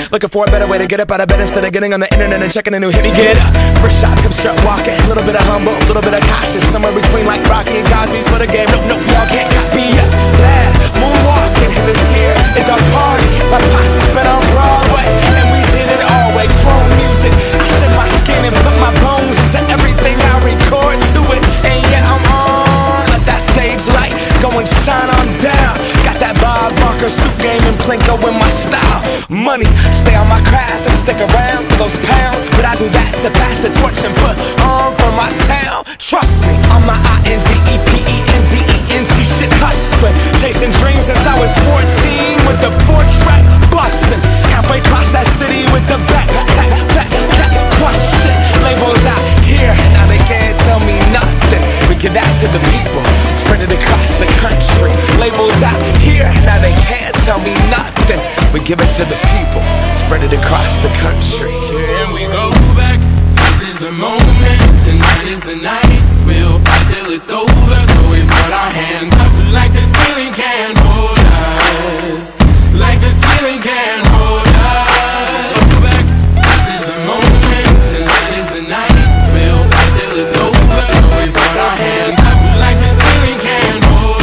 Looking for a better way to get up out of bed instead of getting on the internet and checking a new hit. Me get up, first shot, come strut walking. A little bit of humble, a little bit of cautious. Somewhere between like Rocky and Cosby's for the game. Nope, nope, y'all can't copy up. Bad moonwalking, this here is our party. My posse's been on Broadway, and we did it all way. Chrome music, I shed my skin and put my bones into everything I record to it. And yeah, I'm on, let that stage light go and shine on down. Got that Bob Barker suit game and Plinko in my style. Money, stay on my craft and stick around for those pounds. But I do that to pass the torch and put on for my town. Trust me, on my INDEPENDENT shit hustling. Chasing dreams since I was 14 with the 4-track bustin'. Halfway across that city with the back crush shit. Labels out here, now they can't tell me nothing. We give that to the people, spread it across the country. Labels out here, now they can't tell me nothing. We give it to the people, spread it across the country. Here we go back, this is the moment, tonight is the night. We'll fight till it's over, so we put our hands up like the ceiling can't hold us. Like the ceiling can't hold us. Go back, this is the moment, tonight is the night. We'll fight till it's over, so we put our hands up like the ceiling can't hold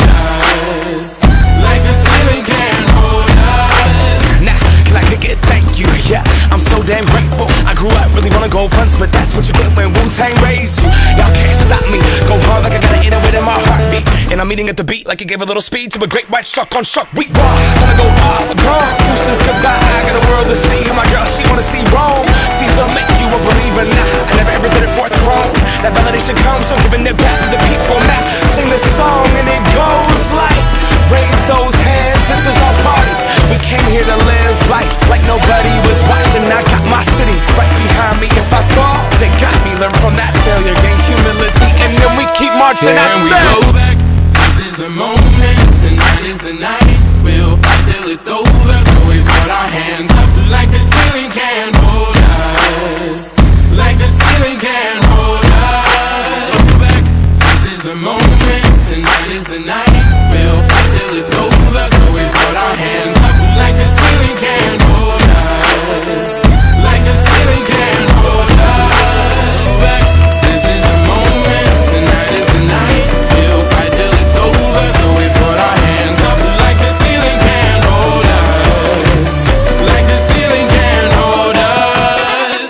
us. Like the ceiling can't hold us. Now, can I kick it? Thank you, yeah, I'm so damn grateful. I grew up really wanna go once, but that's what you get when Wu-Tang raised you. Y'all can't stop me, go hard like I got an 808 in my heartbeat. And I'm eating at the beat like it gave a little speed to a great white shark on shark. We raw, time to go all gone. Deuces goodbye, I got a world to see. And my girl, she wanna see Rome. Caesar make you a believer now. I never ever did it for a throne. That validation comes from giving it back to the people. Now sing this song and it goes like, raise those hands, this is our party. We came here to live life like nobody was watching. I got my city right behind me. If I fall, they got me. Learn from that failure, gain humility, and then we keep marching. And we go back, this is the moment, tonight is the night. We'll fight till it's over, so we put our hands up like the ceiling can't hold us. Like the ceiling can't hold us. Go back, this is the moment, tonight is the night. We'll fight till it's over, so we put our hands up like the ceiling can't hold us. Like the ceiling can't hold us. Go back, this is the moment, tonight is the night. We'll fight till it's over, so we put our hands up like the ceiling can't hold us. Like the ceiling can't hold us.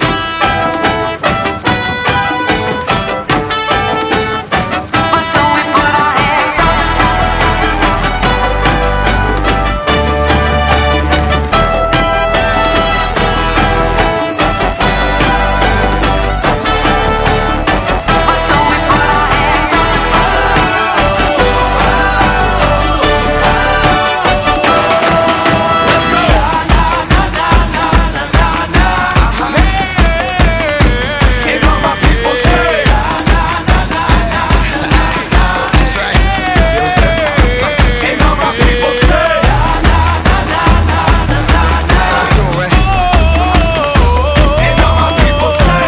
So we put our hands up. So we put our hands up. And all my people say, that's right. And all my people say, and all my people say,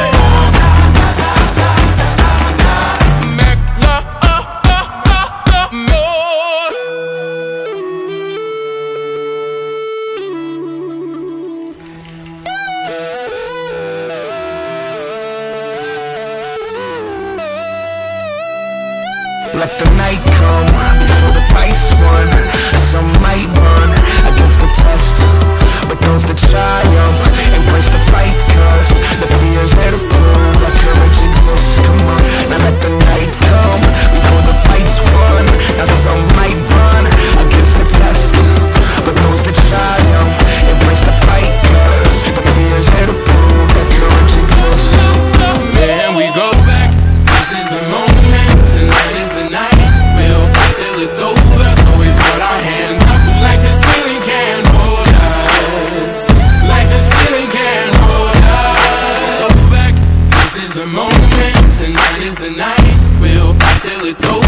let the night come before the dice run. Some might run against the test, but those that triumph embrace the fight, cause the fear's there to prove that courage exists. Come on, now let the night come before the fight's won. Now some might run against the test, but those that triumph embrace the fight, cause the fear's there to prove that courage exists. Then we go back, this is the moment, tonight is the night. We'll fight till it's over, so we put our hands up like the ceiling can't hold us. Like the ceiling can't hold us. Go back, this is the moment, tonight is the night. We'll fight till it's over.